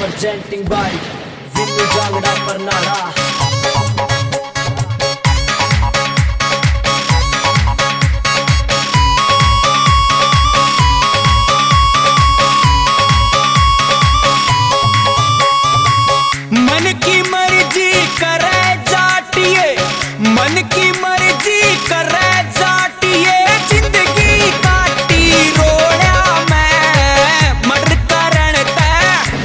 Presenting by Vinnu Jangda Parnara. मन की मर्जी करे जाटिए, मन की मर्जी करे जाटिए, जिंदगी काटी रोया मैं मर्डर करण ते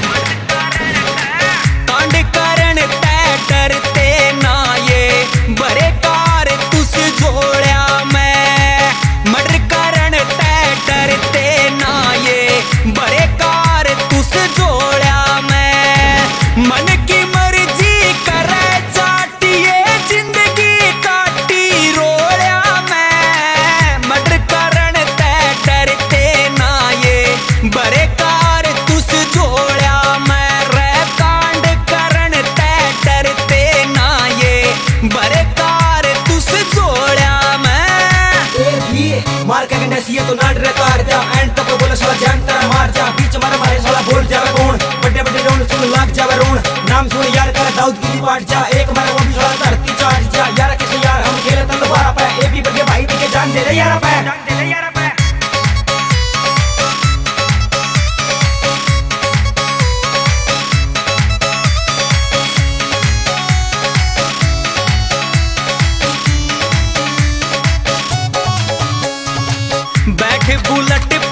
कांड करण ते डरते ना ये बड़े कार तुस जोड़या मैं मर्डर करण ते डरते ना ये बड़े कार तुस जोड़या मैं मन की मर्जी करे जाटिए, जिंदगी काटी रोया मैं मर्डर करण ते डरते ना ये बड़े कार तुस जोड़या मैं रैप कांड करण ते डरते ना ये बड़े कार तुस जोड़या मैं मार के गंडे सीए तो ना डरे कार जा एंड तक बोले साला जान तेरा मार जा बीच मारे मारे साला बोल जावे कौन बड़े बड़े रोन सुन लाग जावे रोन नाम सुन यार कर दाऊद की पाट जा एक मारे वो भी साला धरती चाट जा यार किसे यार हम खेले तलवार पे ए भी बगे भाई भी के जान दे रे यार पे जान दे रे यार पे बैठ बुलेट